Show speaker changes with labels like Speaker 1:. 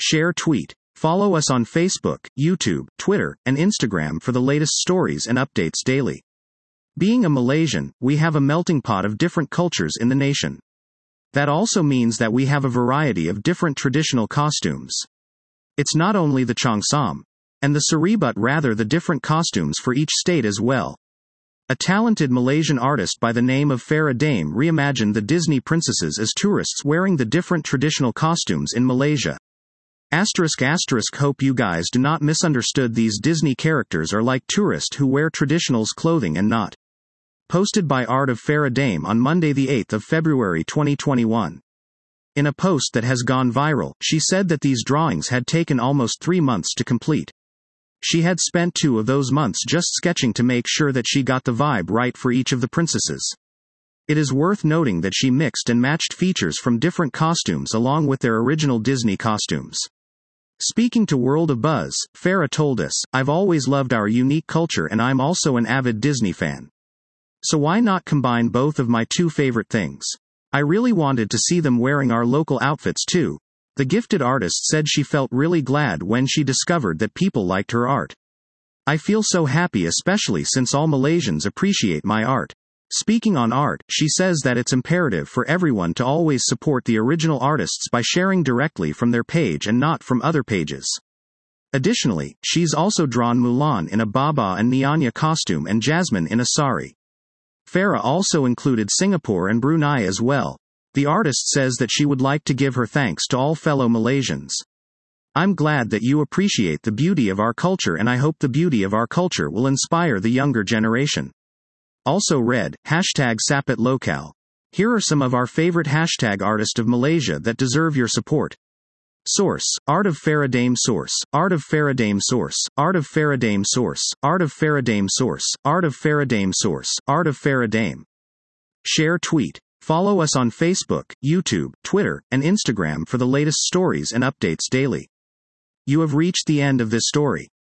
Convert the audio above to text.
Speaker 1: Share tweet. Follow us on Facebook, YouTube, Twitter, and Instagram for the latest stories and updates daily. Being a Malaysian, we have a melting pot of different cultures in the nation. That also means that we have a variety of different traditional costumes. It's not only the Cheongsam and the Seri but rather the different costumes for each state as well. A talented Malaysian artist by the name of Farah Dame reimagined the Disney princesses as tourists wearing the different traditional costumes in Malaysia. ***, hope you guys do not misunderstood. These Disney characters are like tourists who wear traditionals clothing and not. Posted by Art of Farah Dame on Monday the 8th of February 2021. In a post that has gone viral, she said that these drawings had taken almost 3 months to complete. She had spent 2 of those months just sketching to make sure that she got the vibe right for each of the princesses. It is worth noting that she mixed and matched features from different costumes along with their original Disney costumes. Speaking to World of Buzz, Farah told us, "I've always loved our unique culture and I'm also an avid Disney fan. So why not combine both of my 2 favorite things? I really wanted to see them wearing our local outfits too." The gifted artist said she felt really glad when she discovered that people liked her art. "I feel so happy, especially since all Malaysians appreciate my art." Speaking on art, she says that it's imperative for everyone to always support the original artists by sharing directly from their page and not from other pages. Additionally, she's also drawn Mulan in a Baba and Nyanya costume and Jasmine in a sari. Farah also included Singapore and Brunei as well. The artist says that she would like to give her thanks to all fellow Malaysians. "I'm glad that you appreciate the beauty of our culture and I hope the beauty of our culture will inspire the younger generation." Also read, #SapitLokal. Here are some of our favorite #artists of Malaysia that deserve your support. Source: Art of Farah Dame. Source: Art of Farah Dame. Source: Art of Farah Dame. Source: Art of Farah Dame. Source: Art of Farah Dame. Source: Art of Farah Dame. Share tweet. Follow us on Facebook, YouTube, Twitter, and Instagram for the latest stories and updates daily. You have reached the end of this story.